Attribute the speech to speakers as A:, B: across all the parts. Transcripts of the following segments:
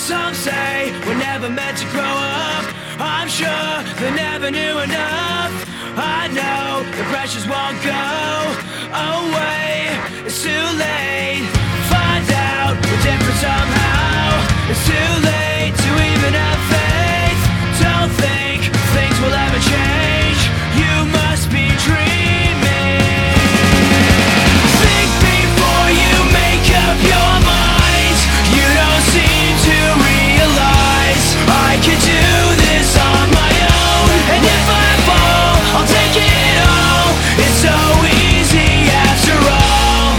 A: Some say we're never meant to grow up. I'm sure they never knew enough. I know the pressures won't go away. It's too late. Find out we're different somehow. It's too late to even have faith. Don't think things will ever change. You must be dreaming. Think before you make up your mind. You don't seem to realize I could do this on my own. And if I fall, I'll take it all. It's so easy after all.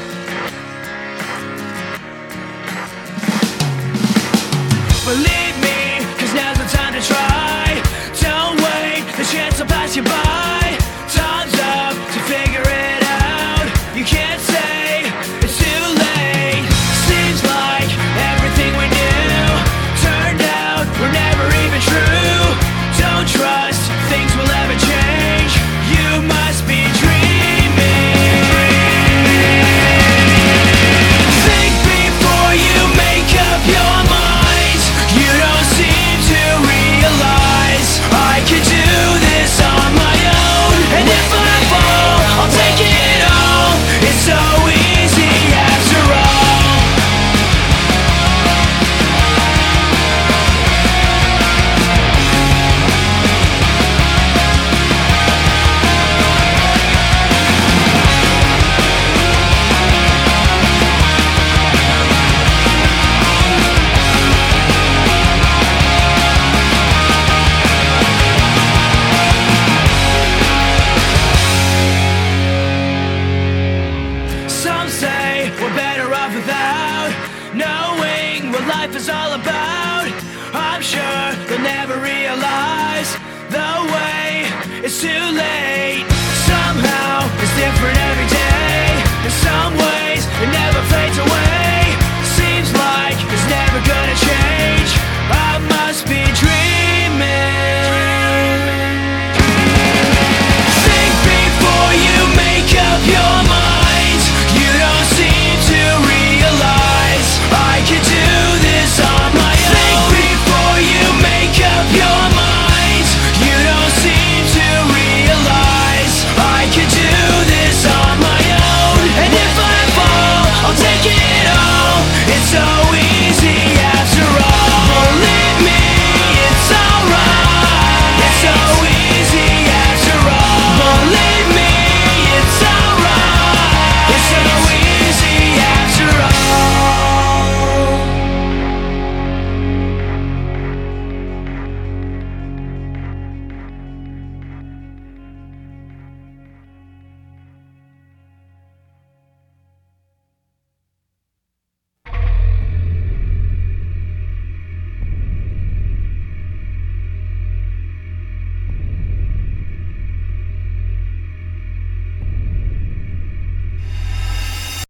A: Believe me, cause now's the time to try. Don't wait, the chance will pass you by. Time's up to figure it out. You can't say it's too late. Seems like everything we knew turned out were never even true. Don't trust things will ever change. You must be dreaming. Think before you make up your mind. You don't seem to realize I could do this on my own. And if I fall, I'll take it all. It's so easy after all. Some say we're better off without knowing what life is all about. I'm sure they'll never realize the way it's too late.